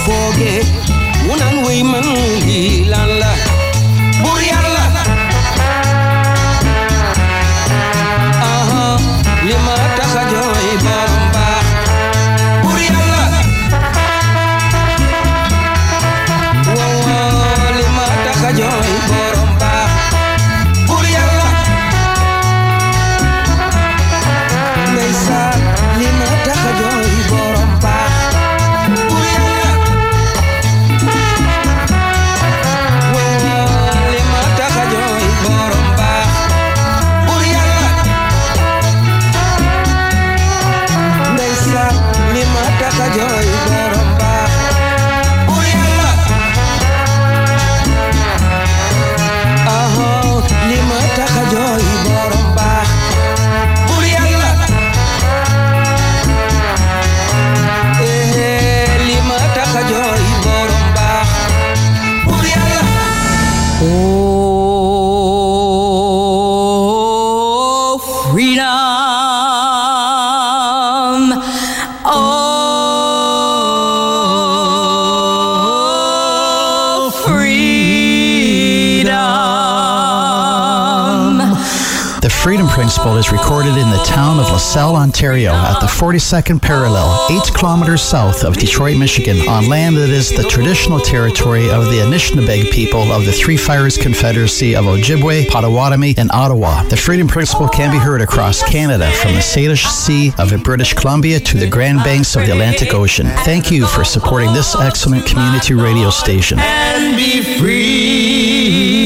foogee mu naan wey man lii lan la buur yàlla aha li ma tax a jooy borom baax buur yàlla woo li ma tax a jooy borom baax buur yàlla ndeysaan li ma tax a jooy borom baax buur yàlla woo li ma tax a jooy borom baax buur yàlla ndeysaan li ma tax a jooy borom baax buur yàlla aha li ma tax a jooy borom baax buur yàlla li ma tax a jooy borom baax buur yàlla Oh, freedom. Oh, freedom. The Freedom Principle is recorded in the town of LaSalle, Ontario, at the 42nd parallel, 8 kilometers south of Detroit, Michigan, on land that is the traditional territory of the Anishinaabe people of the Three Fires Confederacy of Ojibwe, Potawatomi, and Ottawa. The Freedom Principle can be heard across Canada, from the Salish Sea of British Columbia to the Grand Banks of the Atlantic Ocean. Thank you for supporting this excellent community radio station. And be free.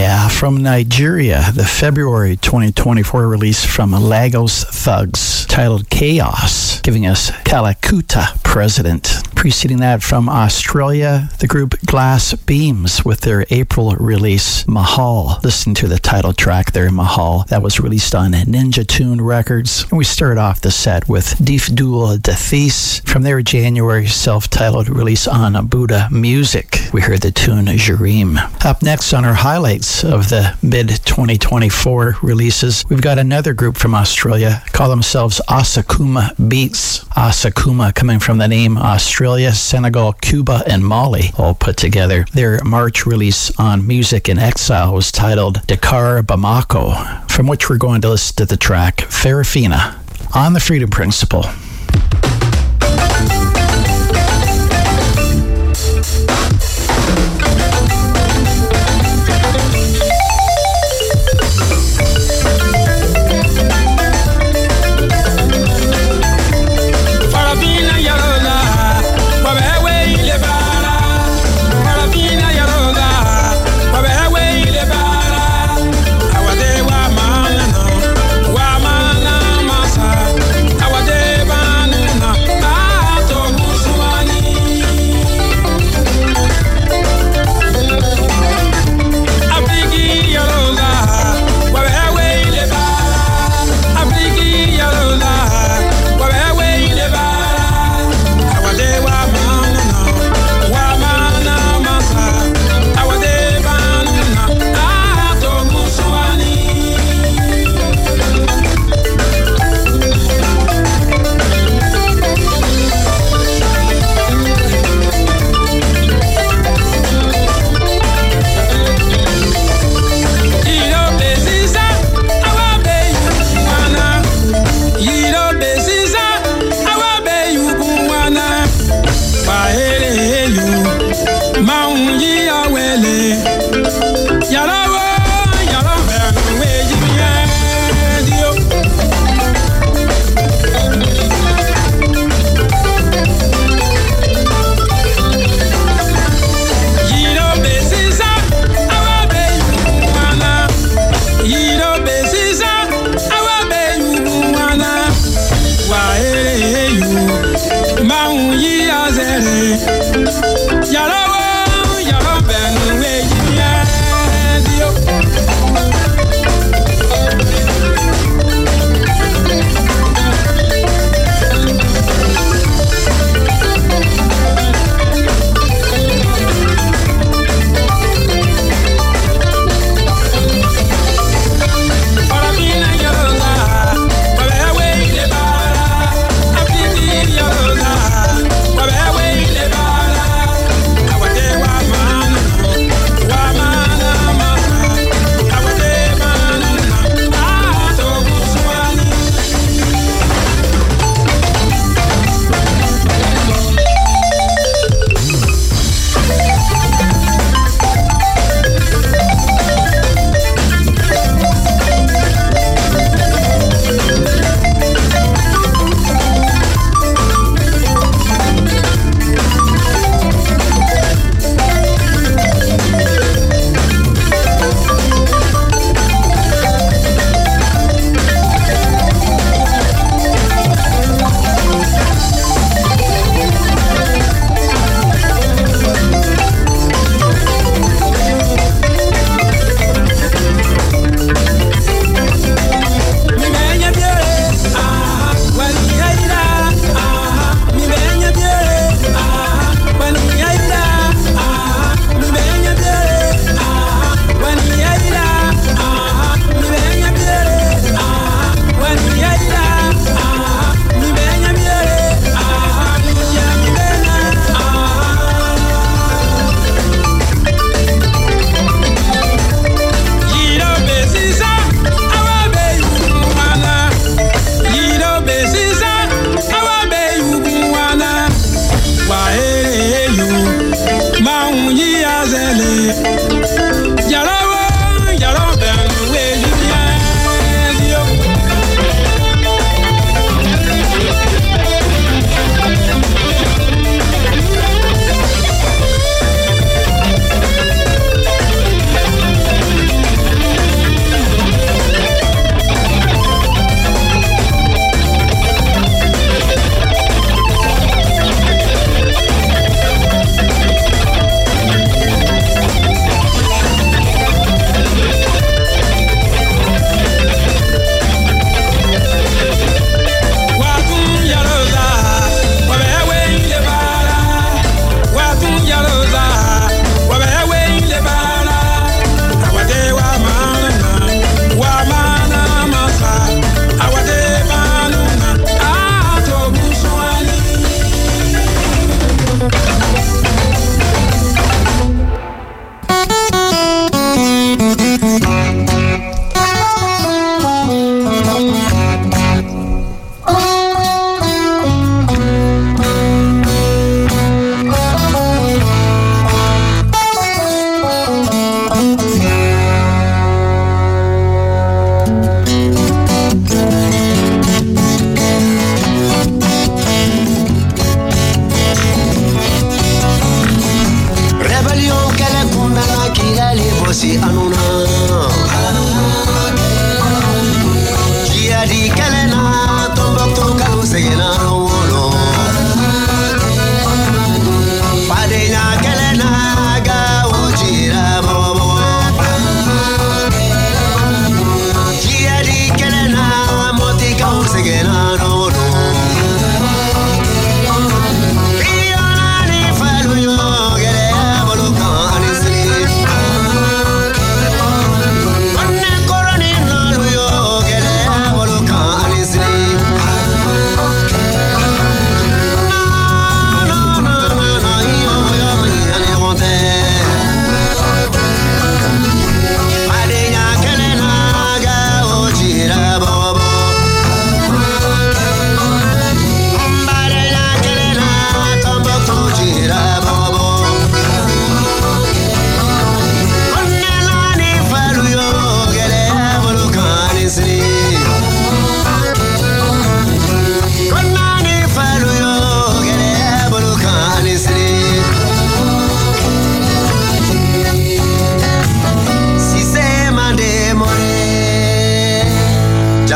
Yeah, from Nigeria, the February 2024 release from Lagos Thugs, titled Chaos, giving us Kalakuta President. Preceding that from Australia, the group Glass Beams with their April release, Mahal. Listen to the title track there, Mahal. That was released on Ninja Tune Records. And we start off the set with Dif Dul Dathis from their January self-titled release on Buddha Music. We heard the tune Jareem. Up next on our highlights of the mid-2024 releases, we've got another group from Australia, call themselves Asakuma Beats. Asakuma coming from the name Australia, Senegal, Cuba, and Mali, all put together. Their March release on Music in Exile was titled Dakar Bamako, from which we're going to listen to the track Farafina on the Freedom Principle. Wa mana masa, awade ba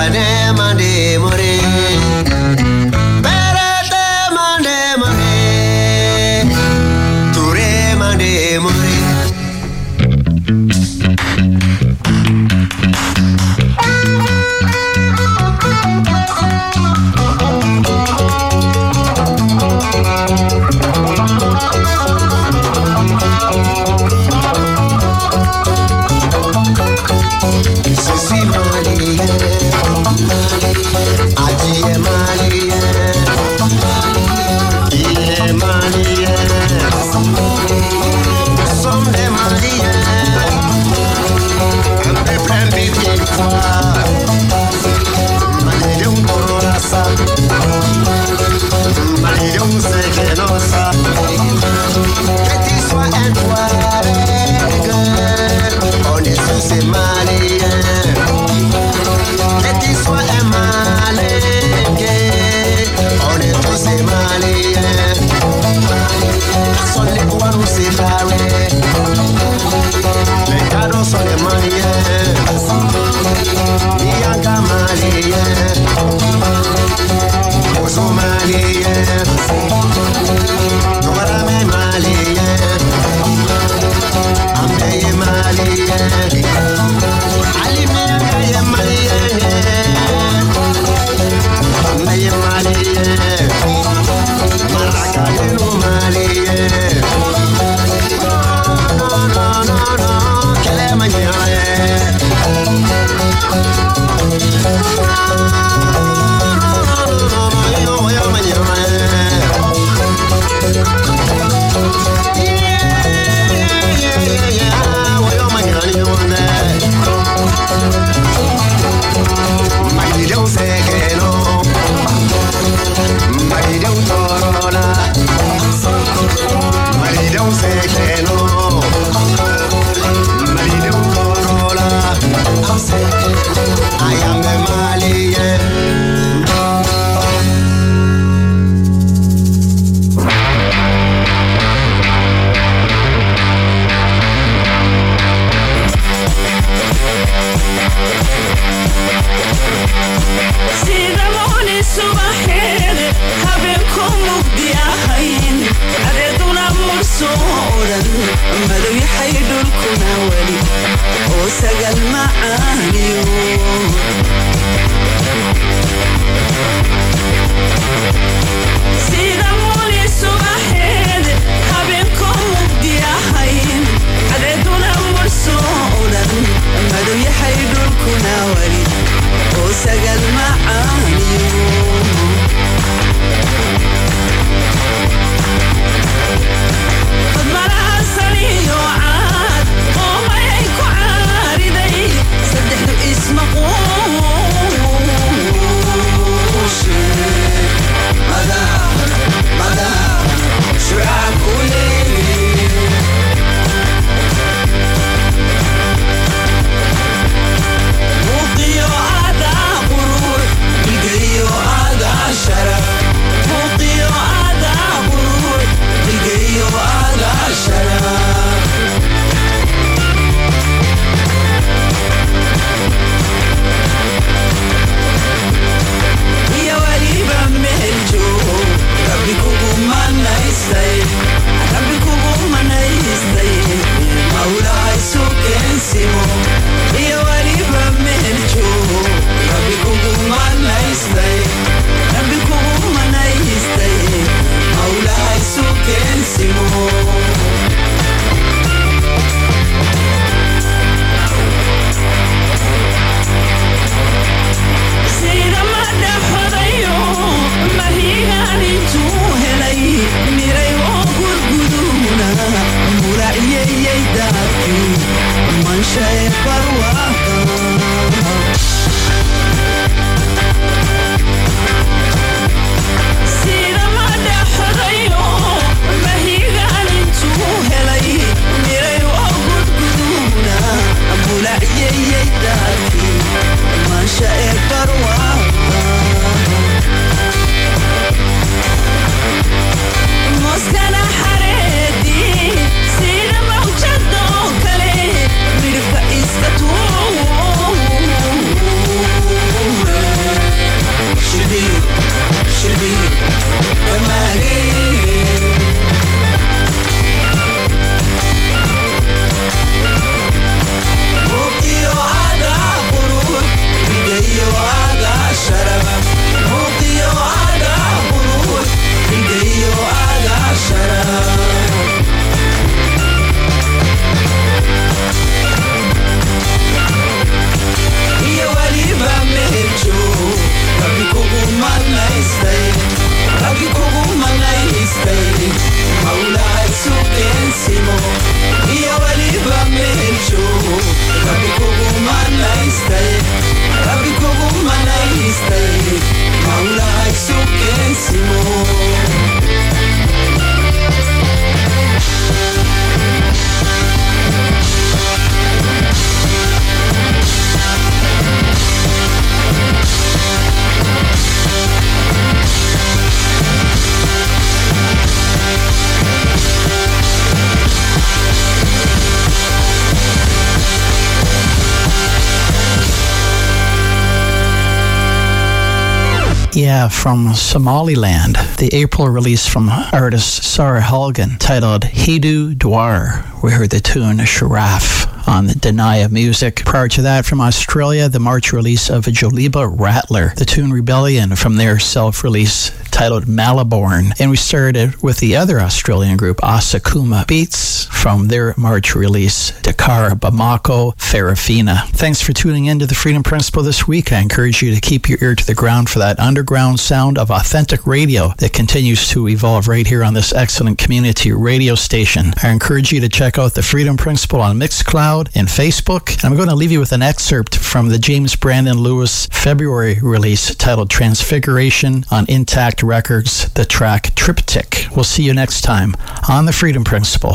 اسمه Yeah, from Somaliland. The April release from artist Sarah Helgen titled Hidu Dwar. We heard the tune Sharaf on the Denaya Music. Prior to that, from Australia, the March release of Joliba Rattler, the tune Rebellion from their self-release titled Malaborn. And we started with the other Australian group, Asakuma Beats, from their March release, Dakar Bamako Farafina. Thanks for tuning in to the Freedom Principle this week. I encourage you to keep your ear to the ground for that underground sound of authentic radio that continues to evolve right here on this excellent community radio station. I encourage you to check out the Freedom Principle on Mixcloud and Facebook. And I'm going to leave you with an excerpt from the James Brandon Lewis February release titled Transfiguration on Intact Records, the track Triptych. We'll see you next time on the Freedom Principle.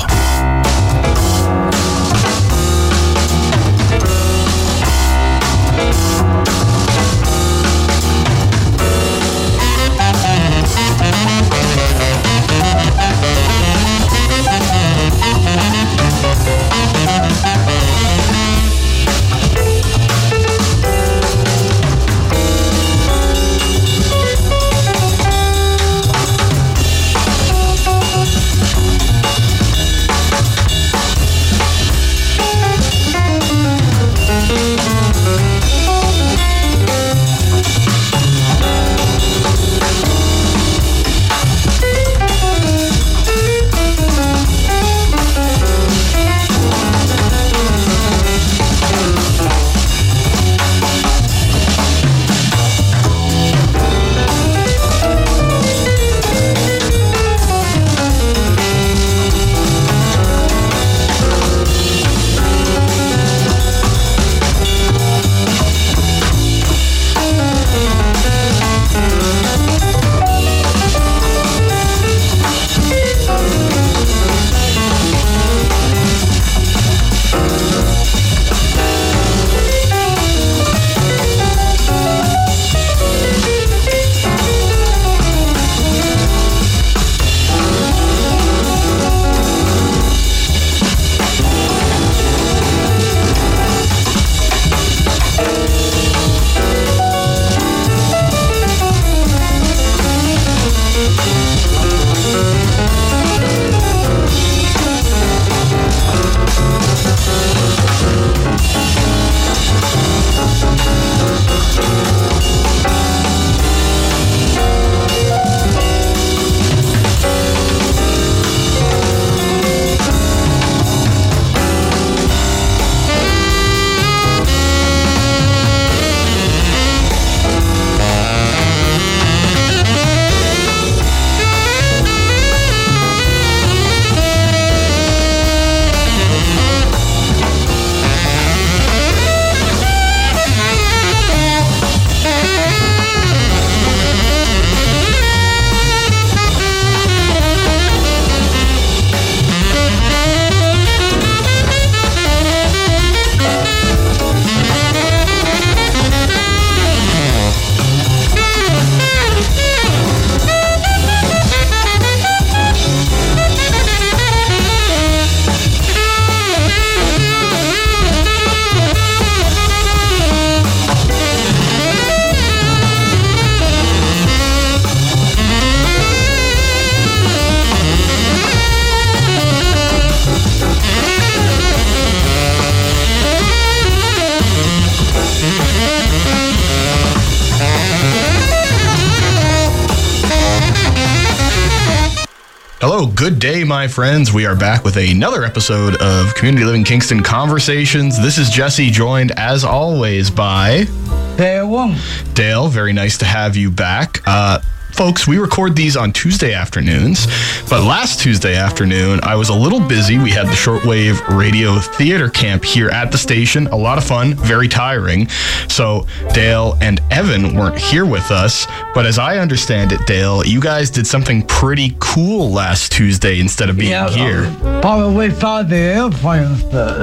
Hello, good day, my friends. We are back with another episode of Community Living Kingston Conversations. This is Jesse, joined as always by Dale Wong. Dale, very nice to have you back. Folks, we record these on Tuesday afternoons, but last Tuesday afternoon, I was a little busy. We had the shortwave radio theater camp here at the station. A lot of fun, very tiring. So Dale and Evan weren't here with us, but as I understand it, Dale, you guys did something pretty cool last Tuesday instead of being here. Probably found the airplane.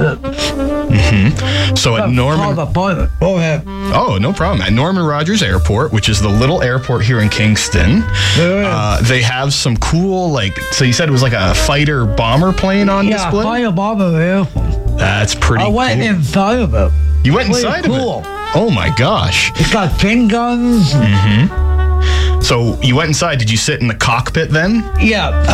So at Norman... Go ahead. Oh, no problem. At Norman Rogers Airport, which is the little airport here in Kingston, they have some cool, so you said it was like a fighter bomber plane on display? Yeah, fighter bomber airplane. That's pretty cool. I went inside of it. You went inside of it? Oh my gosh. It's got fin guns. So you went inside. Did you sit in the cockpit then? Yeah.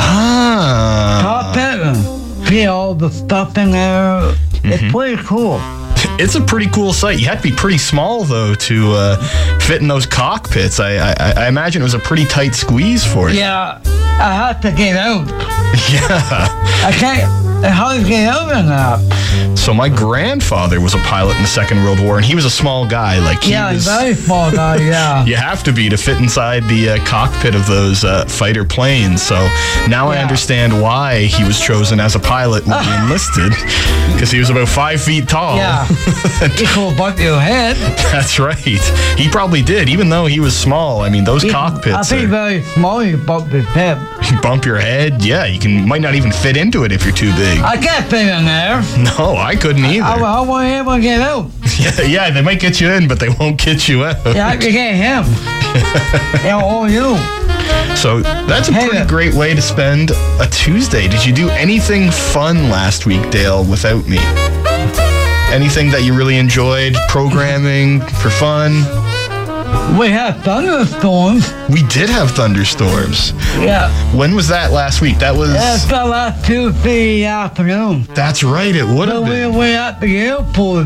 Ah. Cockpit and see all the stuff in there. It's pretty cool. It's a pretty cool sight. You had to be pretty small, though, to fit in those cockpits. I imagine it was a pretty tight squeeze for you. Yeah, I have to get out. Yeah. I can't. How do you get out of that? So my grandfather was a pilot in the Second World War, and he was a small guy. Like he Yeah, was, very small guy, yeah. You have to be to fit inside the cockpit of those fighter planes. So now I Yeah. understand why he was chosen as a pilot when he enlisted, because he was about 5 feet tall. Yeah. You could bump your head. That's right. He probably did, even though he was small. I mean, those I cockpits, think very small, you bump his head. you bump your head. Yeah, might not even fit into it if you're too big. I can't fit in there. No, I couldn't either. I won't able to get out. Yeah, they might get you in, but they won't get you out. Yeah, I can get him. Yeah, or you. So that's a Hey, pretty great way to spend a Tuesday. Did you do anything fun last week, Dale, without me? Anything that you really enjoyed programming for fun? We have thunderstorms. We did have thunderstorms. Yeah. When was that last week? That was... That's the last Tuesday afternoon. That's right, it would have But we been. were at the airport.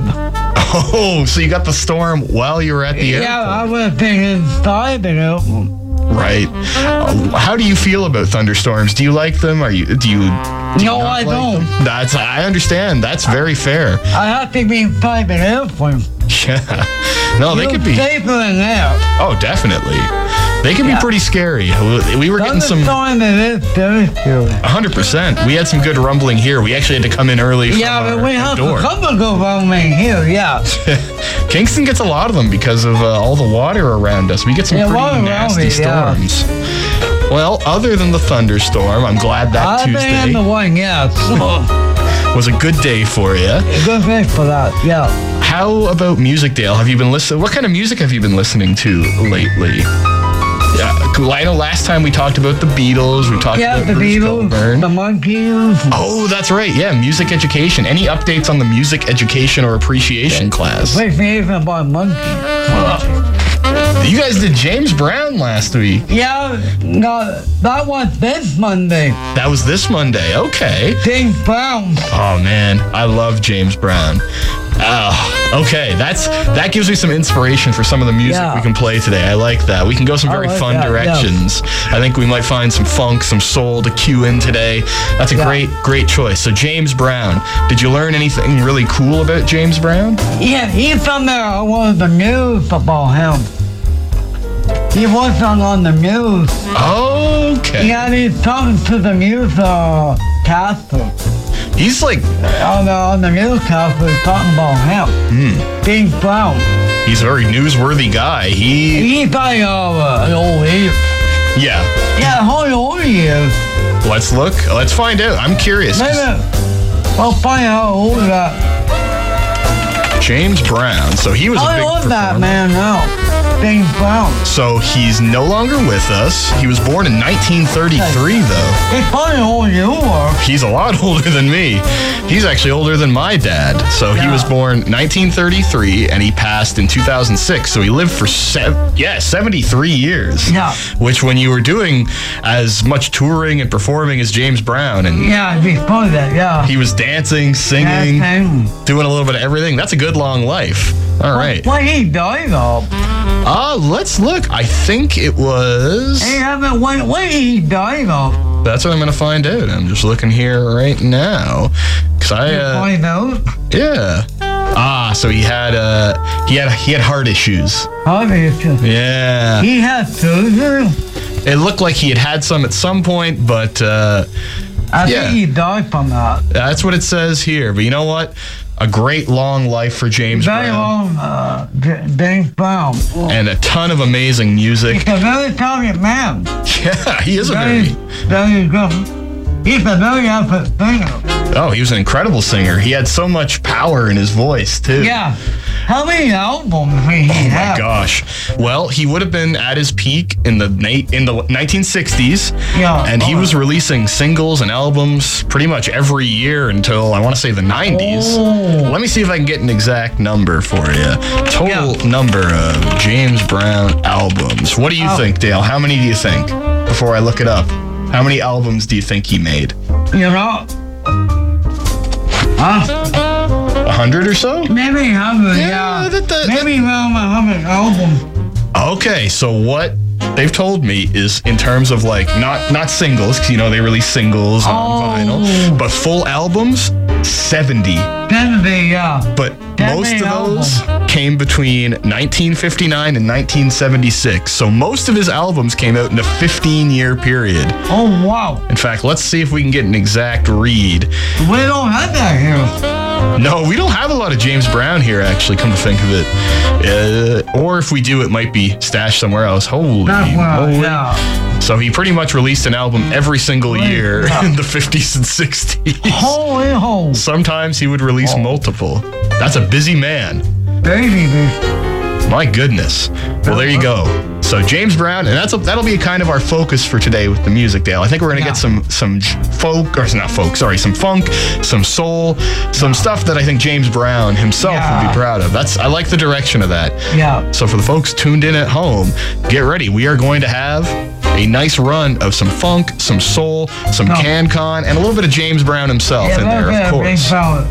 Oh, so you got the storm while you were at the Yeah, I airport. would have been inside the airport. Right. How do you feel about thunderstorms? Do you like them? Do you No, not I like don't. them? I understand. That's very fair. I have to be inside the airplane. Yeah. No, they You're could be. safer in there. Oh, definitely. They can be Yeah. pretty scary. We were getting some Thunderstorm, it is very scary. 100%. We had some good rumbling here. We actually had to come in early from Yeah, but our we have door. to come and go around in here, yeah. Kingston gets a lot of them because of all the water around us. We get some Yeah, water pretty around nasty me, yeah. storms. Well, other than the thunderstorm, I'm glad that I've been in the Tuesday one, yeah. was a good day for you. Good thing for that, yeah. How about music, Dale? Have you been listening? What kind of music have you been listening to lately? Yeah, I know last time we talked about the Beatles. We talked Yeah, about the Bruce Beatles, Cockburn. the Monkeys. Oh, that's right. Yeah, music education. Any updates on the music education or appreciation class? Makes me even about monkeys. You guys did James Brown last week. Yeah, no, that was this Monday. That was this Monday. Okay. James Brown. Oh man, I love James Brown. Oh, okay. That gives me some inspiration for some of the music Yeah. we can play today. I like that. We can go some I very like fun that, yeah. directions. I think we might find some funk, some soul to cue in today. That's a Yeah. great choice. So James Brown, did you learn anything really cool about James Brown? Yeah, he's on there was the news about him. He wasn't on the news. Okay. Yeah, he's talking to the news caster. He's like, On the newscaster, he's talking about him. James Brown. he's a very newsworthy guy. He's like an old age. Yeah. Yeah, how old he is. Let's look. Let's find out. I'm curious. 'Cause Maybe I'll find out how old that. James Brown. So he was a How big old that performer. man now? James Brown. So he's no longer with us. He was born in 1933, though. He's probably older than you are. He's a lot older than me. He's actually older than my dad. So he Yeah. was born 1933 and he passed in 2006. So he lived for 73 years. Yeah. Which, when you were doing as much touring and performing as James Brown, and Yeah, he's probably that, yeah. he was dancing, singing, Dancing. doing a little bit of everything, that's a good long life. All right. What he died of? Let's look. I think it was. Hey, haven't what he died of? That's what I'm gonna find out. I'm just looking here right now, cause Find out. yeah. So he had heart issues. How did you? Yeah. He had surgery. It looked like he had some at some point, but I Yeah. think he died from that. that's what it says here. But you know what? A great long life for James Very Brown, long, James Brown. and a ton of amazing music. He's a very talented man. Yeah, he is a Very, very. very good. He's a very effort singer. Oh, he was an incredible singer. He had so much power in his voice, too. Yeah. How many albums did he have? My gosh. Well, he would have been at his peak in the 1960s. Yeah. And he was releasing singles and albums pretty much every year until, I want to say, the 90s. Oh. Let me see if I can get an exact number for you. Total number of James Brown albums. What do you think, Dale? How many do you think? Before I look it up. How many albums do you think he made? You know? Huh? 100 or so? Maybe 100, yeah. Maybe around 100 albums. Okay, so what they've told me is in terms of like not singles, because you know they release singles on vinyl, but full albums, 70. 70, yeah. But That most many of those came between 1959 and 1976. So most of his albums came out in a 15-year period. Oh, wow. In fact, let's see if we can get an exact read. We don't have that here. No, we don't have a lot of James Brown here, actually, come to think of it. Or if we do, it might be stashed somewhere else. Holy moly. Yeah. So he pretty much released an album every single year in the 50s and 60s. Holy ho. Sometimes he would release multiple. That's a busy man. Baby. My goodness. Well, there you go. So James Brown, and that'll be kind of our focus for today with the music, Dale. I think we're going to get some folk, or not folk, sorry, some funk, some soul, some stuff that I think James Brown himself would be proud of. I like the direction of that. Yeah. So for the folks tuned in at home, get ready. We are going to have a nice run of some funk, some soul, some CanCon, and a little bit of James Brown himself in there, of course.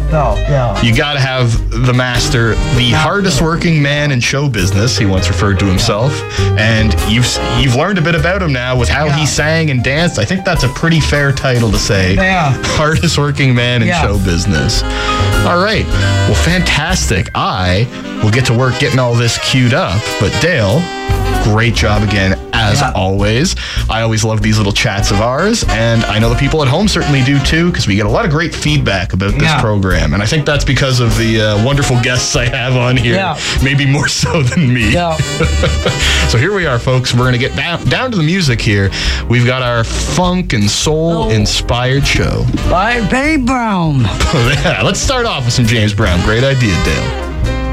You got to have the master, the hardest working man in show business, he once referred to himself. And you've learned a bit about him now with how he sang and danced. I think that's a pretty fair title to say. Yeah. Hardest working man in show business. All right. Well, fantastic. I will get to work getting all this queued up. But Dale, great job again, as always. I always love these little chats of ours, and I know the people at home certainly do too, because we get a lot of great feedback about this program, and I think that's because of the wonderful guests I have on here, maybe more so than me. Yeah. So here we are, folks. We're going to get down to the music here. We've got our funk and soul-inspired show. By Betty Brown. Yeah, let's start off with some James Brown. Great idea, Dale.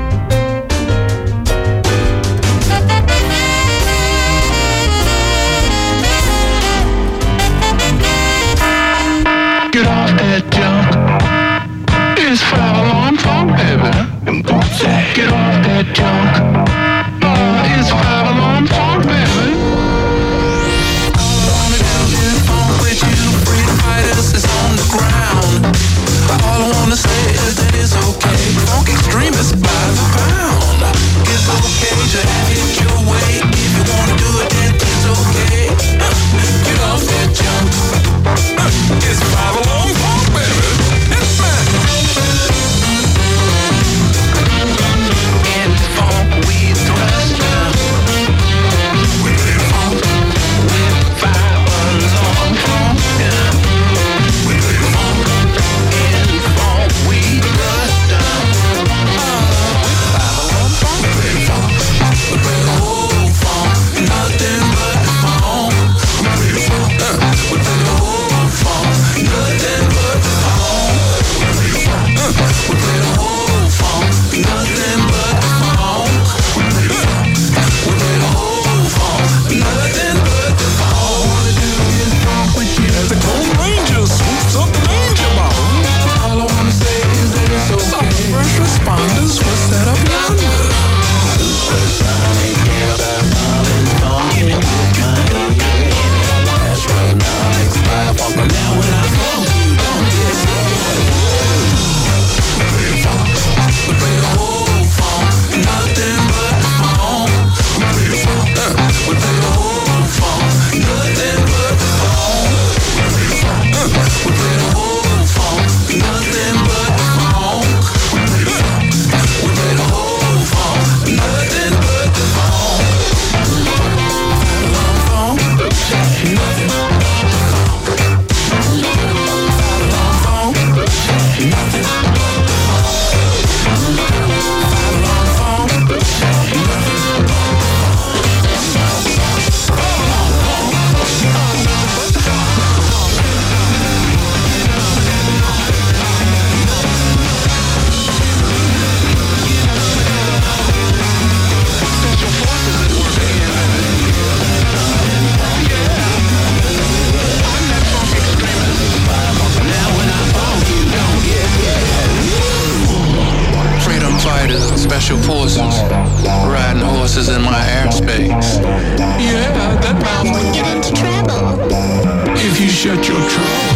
Get off that junk. It's Babylon Funk, baby. Get off that junk. It's Babylon Funk, baby. All I wanna do is funk with you. Freedom fighters is on the ground. All I wanna say is that it's okay. Funk extremists by the pound. It's okay to have it your way. If you wanna do it, then it's okay. Get off that junk. It's Babylon Funk, baby. It's man. In funk we thrust. With funk, with fibers on funk. With funk, in funk we thrust. With Babylon Funk, baby. space. Yeah, that mouse will get into trouble if you shut your trunk.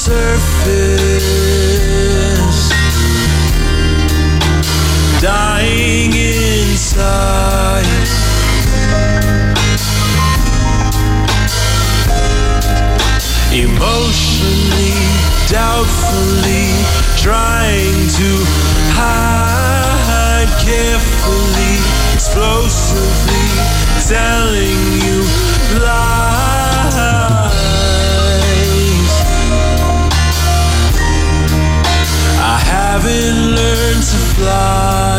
surface, dying inside. Emotionally, doubtfully, trying to hide carefully, explosively, telling you lies. I haven't learned to fly,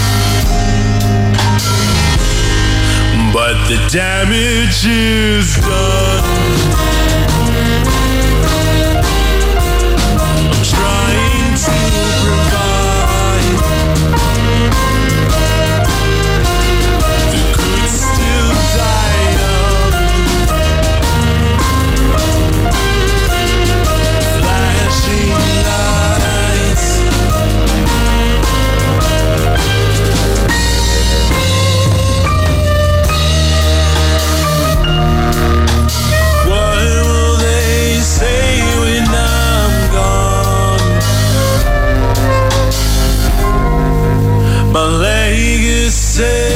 but the damage is done. I'm trying to provide the good still die young. Flashing lights, what will they say when I'm gone? My legacy.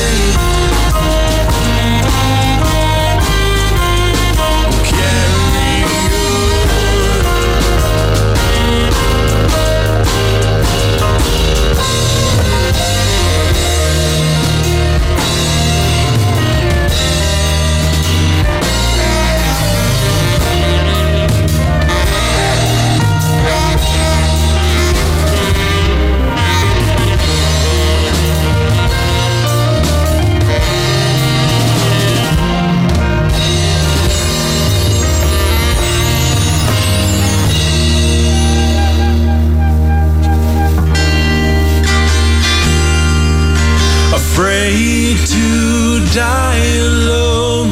Afraid to die alone.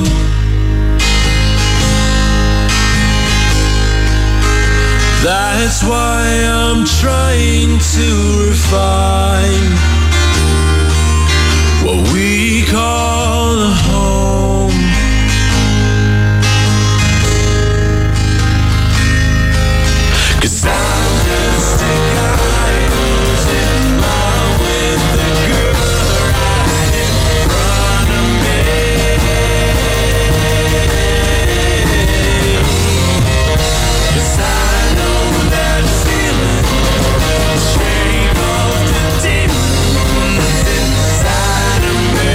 That's why I'm trying to refine what we call a home. 'Cause I'm just a guy who's in love with the girl right in front of me. 'Cause I know that feeling, shake off the demons inside of me.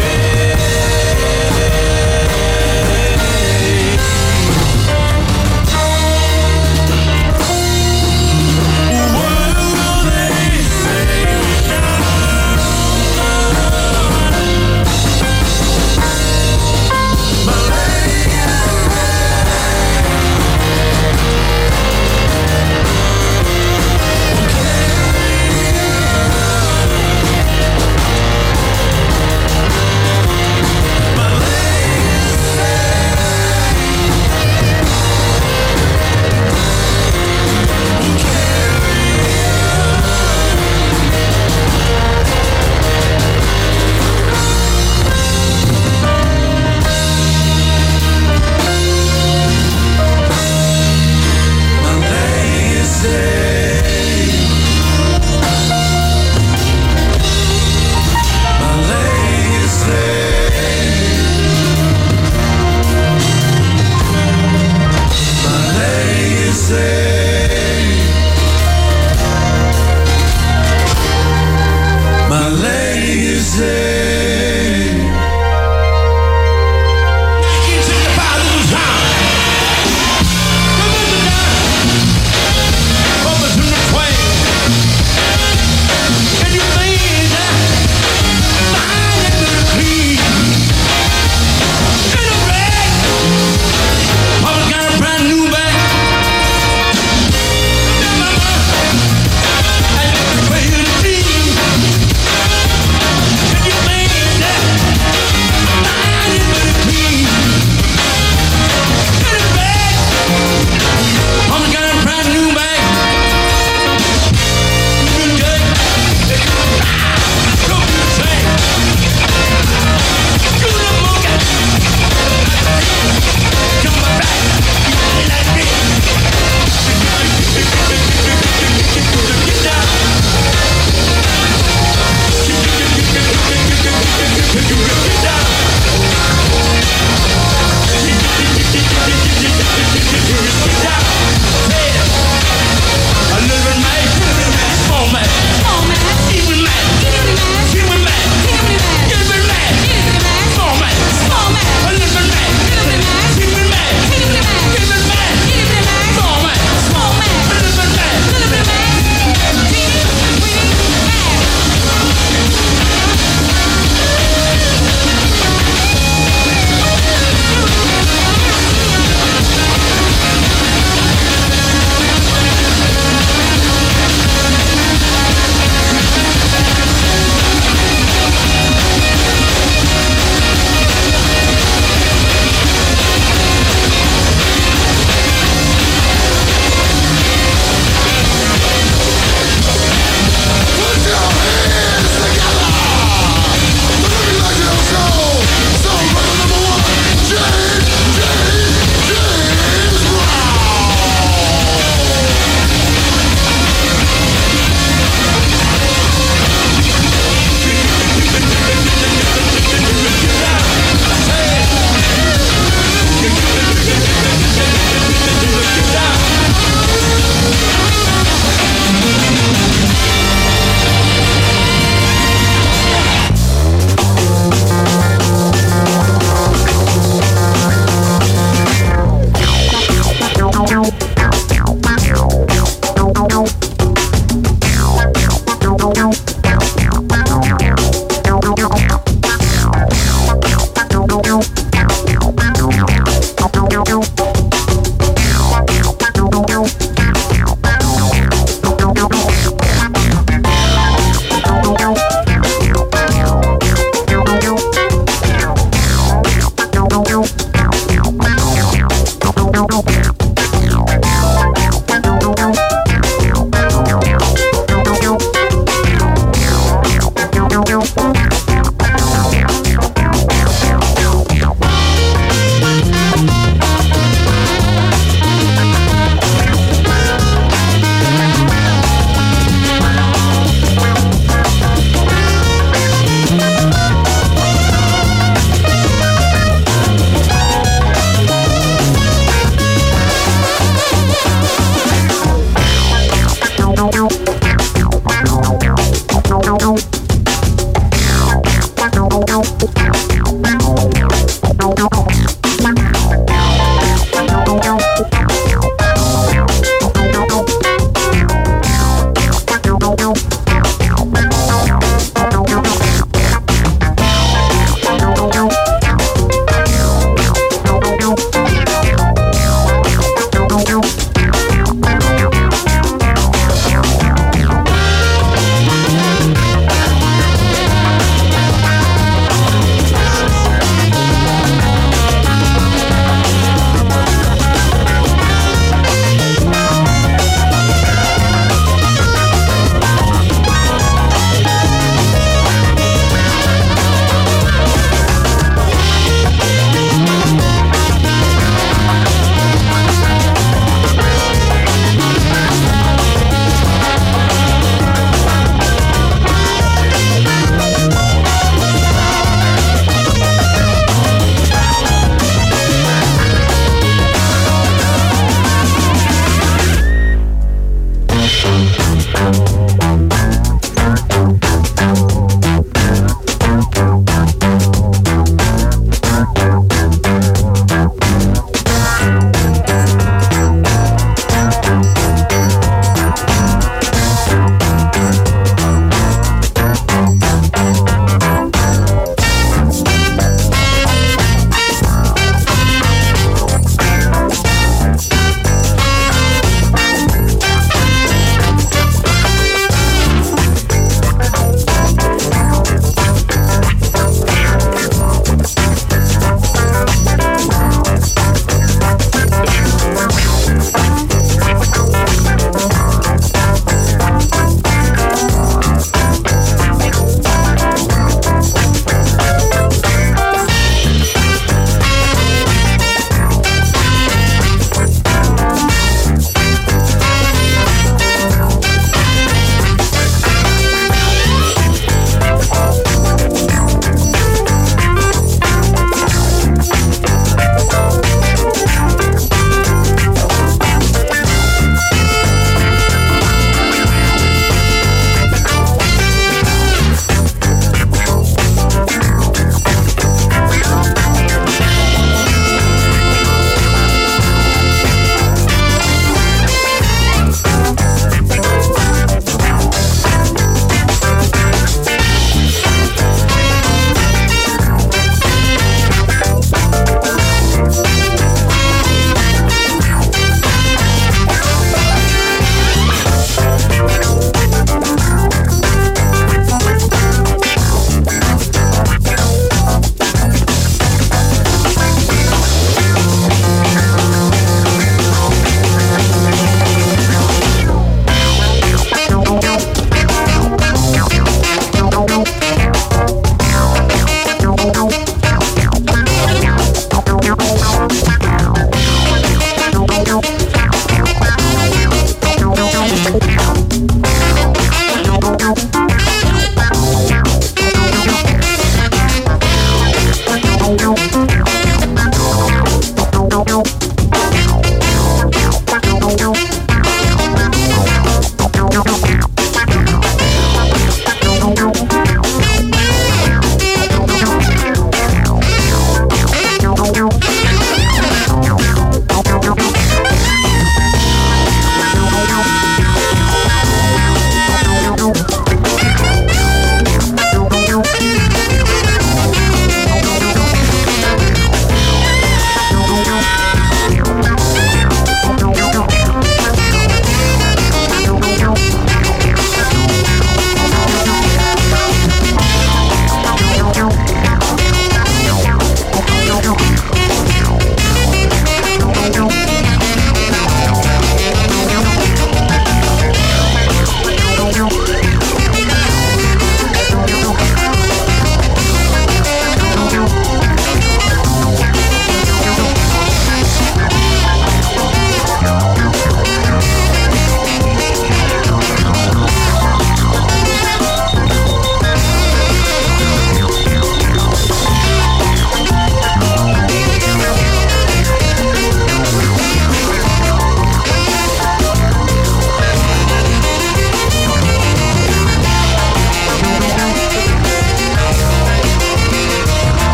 Bye.